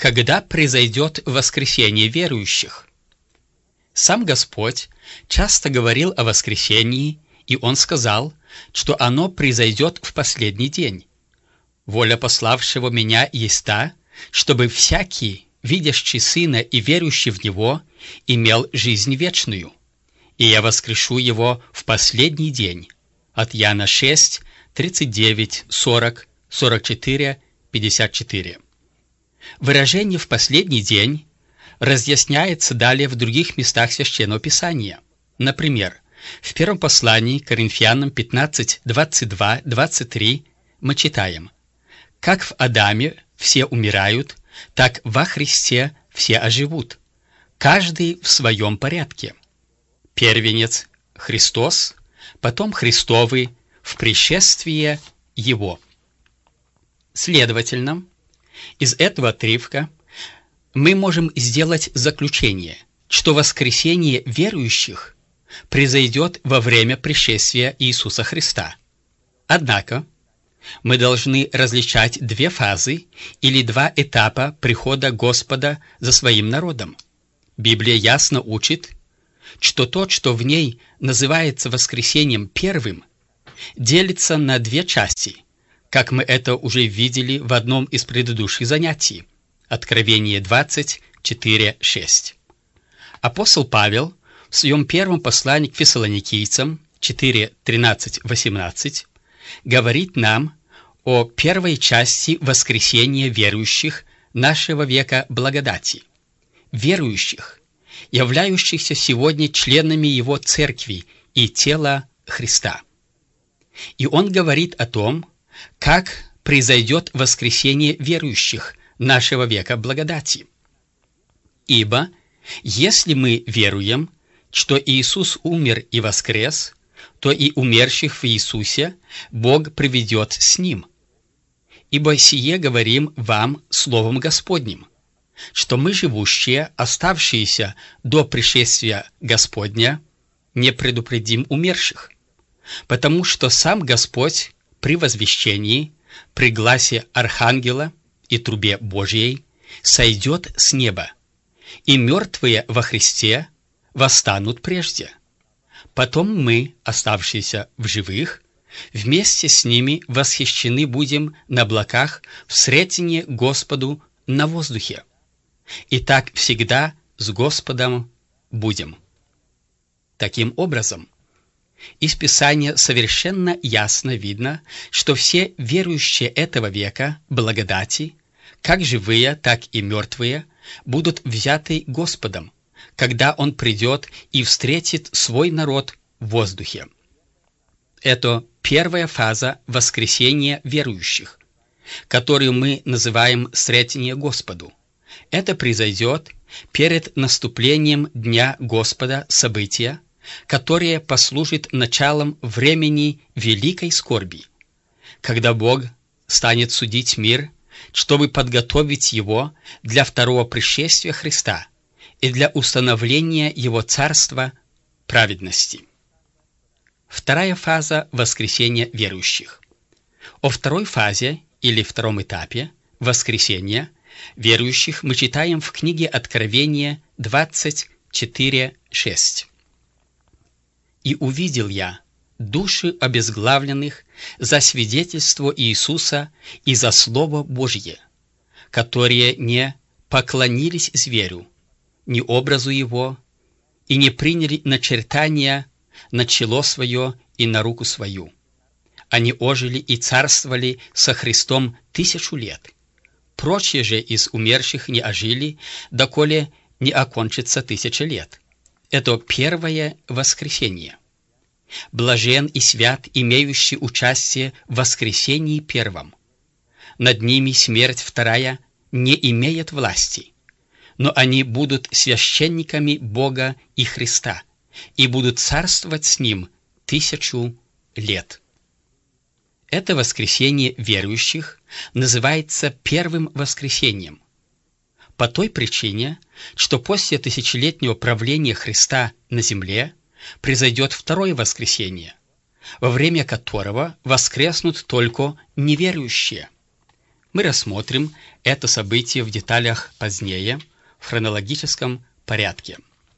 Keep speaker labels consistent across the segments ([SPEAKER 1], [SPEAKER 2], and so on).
[SPEAKER 1] Когда произойдет воскресение верующих? Сам Господь часто говорил о воскресении, и Он сказал, что оно произойдет в последний день. «Воля пославшего Меня есть та, чтобы всякий, видящий Сына и верующий в Него, имел жизнь вечную, и я воскрешу его в последний день». От Иоанна 6, 39, 40, 44, 54. Выражение «в последний день» разъясняется далее в других местах Священного Писания. Например, в первом послании к Коринфянам 15, 22, 23 мы читаем: «Как в Адаме все умирают, так во Христе все оживут, каждый в своем порядке. Первенец – Христос, потом Христовый в пришествие Его». Следовательно, из этого отрывка мы можем сделать заключение, что воскресение верующих произойдет во время пришествия Иисуса Христа. Однако, мы должны различать две фазы или два этапа прихода Господа за своим народом. Библия ясно учит, что то, что в ней называется воскресением первым, делится на две части, как мы это уже видели в одном из предыдущих занятий. Откровение 24:6. Апостол Павел в своем первом послании к фессалоникийцам 4:13-18 говорит нам о первой части воскресения верующих нашего века благодати, верующих, являющихся сегодня членами Его Церкви и тела Христа. И он говорит о том, как произойдет воскресение верующих нашего века благодати. Ибо, если мы веруем, что Иисус умер и воскрес, то и умерших в Иисусе Бог приведет с Ним. Ибо сие говорим вам Словом Господним, что мы, живущие, оставшиеся до пришествия Господня, не предупредим умерших, потому что сам Господь при возвещении, при гласе Архангела и трубе Божьей сойдет с неба, и мертвые во Христе восстанут прежде. Потом мы, оставшиеся в живых, вместе с ними восхищены будем на облаках в сретение Господу на воздухе. И так всегда с Господом будем. Таким образом, из Писания совершенно ясно видно, что все верующие этого века благодати, как живые, так и мертвые, будут взяты Господом, когда Он придет и встретит свой народ в воздухе. Это первая фаза воскресения верующих, которую мы называем «сретение Господу». Это произойдет перед наступлением Дня Господа события, которое послужит началом времени великой скорби, когда Бог станет судить мир, чтобы подготовить его для второго пришествия Христа и для установления Его Царства праведности. Вторая фаза воскресения верующих. О второй фазе или втором этапе воскресения верующих мы читаем в книге Откровения 24:6. «И увидел я души обезглавленных за свидетельство Иисуса и за Слово Божье, которые не поклонились зверю, ни образу его, и не приняли начертания на чело свое и на руку свою. Они ожили и царствовали со Христом 1000 лет. Прочие же из умерших не ожили, доколе не окончится 1000 лет». Это первое воскресение. Блажен и свят, имеющий участие в воскресении первом. Над ними смерть вторая не имеет власти, но они будут священниками Бога и Христа и будут царствовать с Ним 1000 лет. Это воскресение верующих называется первым воскресением, по той причине, что после тысячелетнего правления Христа на земле произойдет второе воскресение, во время которого воскреснут только неверующие. Мы рассмотрим это событие в деталях позднее, в хронологическом порядке.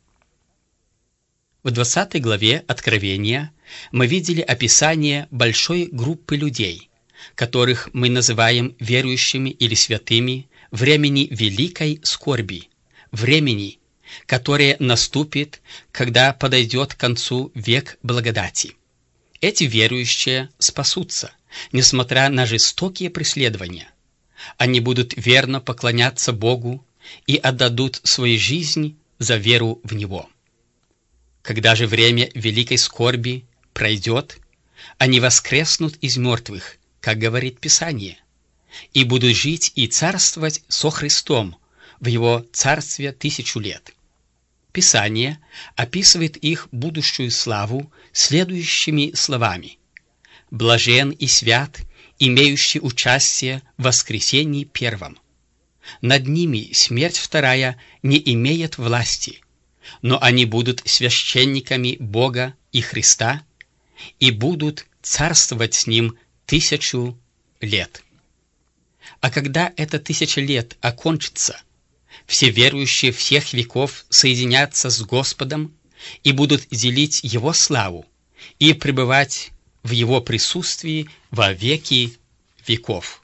[SPEAKER 1] В 20 главе Откровения мы видели описание большой группы людей, которых мы называем верующими или святыми, времени великой скорби, времени, которое наступит, когда подойдет к концу век благодати. Эти верующие спасутся, несмотря на жестокие преследования. Они будут верно поклоняться Богу и отдадут свою жизнь за веру в Него. Когда же время великой скорби пройдет, они воскреснут из мертвых, как говорит Писание, и будут жить и царствовать со Христом в Его царстве 1000 лет. Писание описывает их будущую славу следующими словами: «Блажен и свят, имеющий участие в воскресении первом. Над ними смерть вторая не имеет власти, но они будут священниками Бога и Христа и будут царствовать с Ним 1000 лет». А когда это 1000 лет окончится, все верующие всех веков соединятся с Господом и будут делить Его славу и пребывать в Его присутствии во веки веков.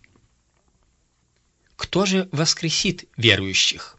[SPEAKER 1] Кто же воскресит верующих?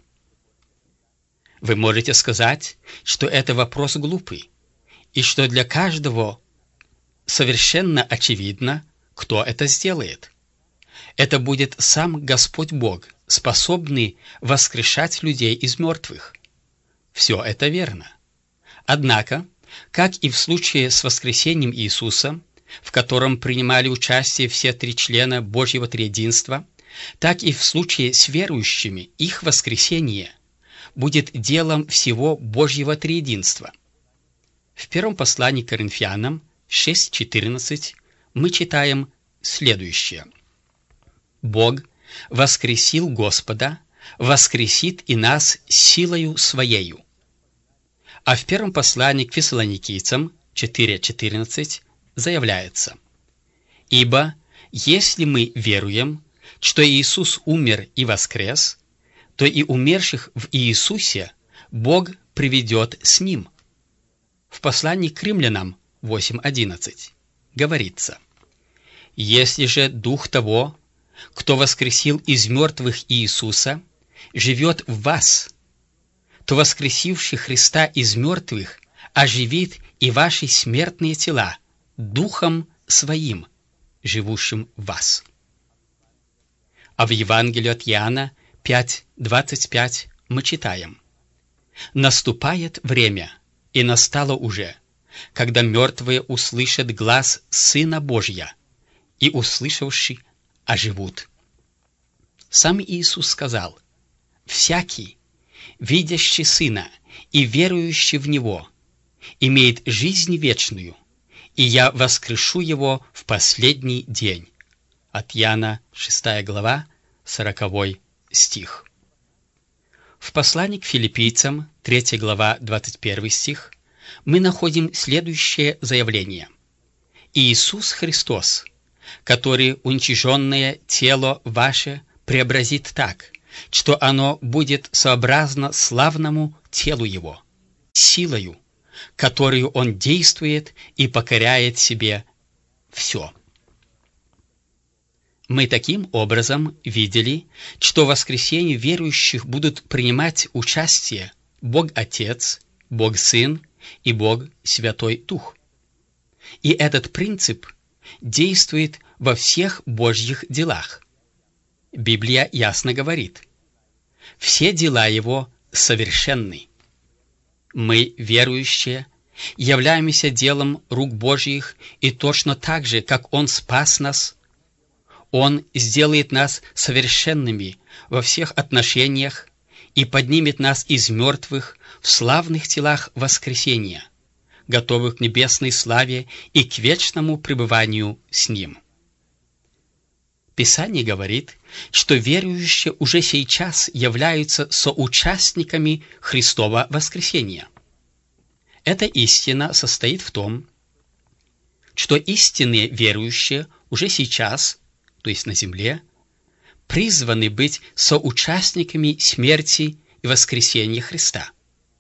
[SPEAKER 1] Вы можете сказать, что это вопрос глупый, и что для каждого совершенно очевидно, кто это сделает. Это будет сам Господь Бог, способный воскрешать людей из мертвых. Все это верно. Однако, как и в случае с воскресением Иисуса, в котором принимали участие все 3 члена Божьего Триединства, так и в случае с верующими их воскресение будет делом всего Божьего Триединства. В первом послании к Коринфянам 6:14 мы читаем следующее: «Бог воскресил Господа, воскресит и нас силою Своею». А в первом послании к Фессалоникийцам 4:14 заявляется: «Ибо если мы веруем, что Иисус умер и воскрес, то и умерших в Иисусе Бог приведет с Ним». В послании к Римлянам 8:11 говорится: «Если же Дух того, кто воскресил из мертвых Иисуса, живет в вас, то воскресивший Христа из мертвых оживит и ваши смертные тела Духом Своим, живущим в вас». А в Евангелии от Иоанна 5:25 мы читаем: «Наступает время, и настало уже, когда мертвые услышат глас Сына Божия, и, услышавши, оживут». Сам Иисус сказал: «Всякий, видящий Сына и верующий в Него, имеет жизнь вечную, и я воскрешу его в последний день». От Иоанна 6 глава, 40 стих. В послании к Филиппийцам 3 глава, 21 стих мы находим следующее заявление: «Иисус Христос, который уничиженное тело ваше преобразит так, что оно будет сообразно славному телу Его, силою, которую Он действует и покоряет себе все». Мы таким образом видели, что в воскресении верующих будут принимать участие Бог Отец, Бог Сын и Бог Святой Дух. И этот принцип действует во всех Божьих делах. Библия ясно говорит: «Все дела Его совершенны». Мы, верующие, являемся делом рук Божьих, и точно так же, как Он спас нас, Он сделает нас совершенными во всех отношениях и поднимет нас из мертвых в славных телах воскресения, готовых к небесной славе и к вечному пребыванию с Ним. Писание говорит, что верующие уже сейчас являются соучастниками Христова воскресения. Эта истина состоит в том, что истинные верующие уже сейчас, то есть на земле, призваны быть соучастниками смерти и воскресения Христа.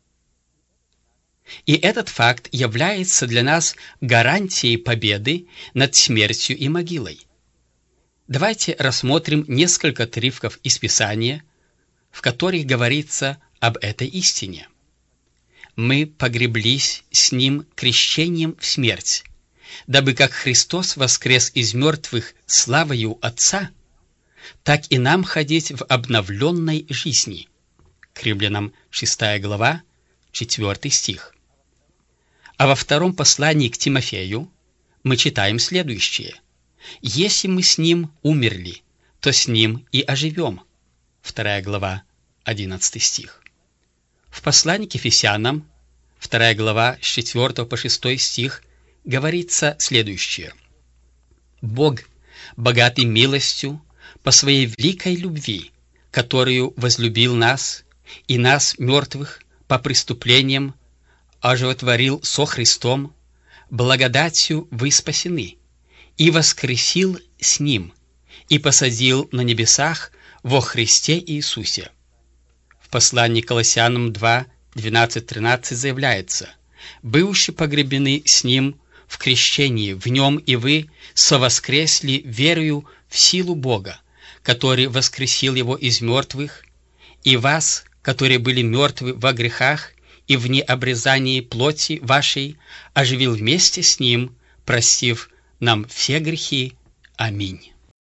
[SPEAKER 1] И этот факт является для нас гарантией победы над смертью и могилой. Давайте рассмотрим несколько отрывков из Писания, в которых говорится об этой истине. «Мы погреблись с Ним крещением в смерть, дабы как Христос воскрес из мертвых славою Отца, так и нам ходить в обновленной жизни». К Римлянам 6 глава, 4 стих. А во втором послании к Тимофею мы читаем следующее: «Если мы с Ним умерли, то с Ним и оживем». 2 глава, 11 стих. В послании к Ефесянам, 2 глава, с 4 по 6 стих, говорится следующее: «Бог, богатый милостью, по Своей великой любви, которую возлюбил нас, и нас, мертвых, по преступлениям, оживотворил со Христом, благодатью вы спасены, и воскресил с Ним, и посадил на небесах во Христе Иисусе». В послании к Колоссянам 2, 12-13 заявляется: «Бывши погребены с Ним в крещении, в Нем и вы совоскресли верою в силу Бога, который воскресил Его из мертвых, и вас, которые были мертвы во грехах и в необрезании плоти вашей, оживил вместе с Ним, простив нам все грехи. Аминь».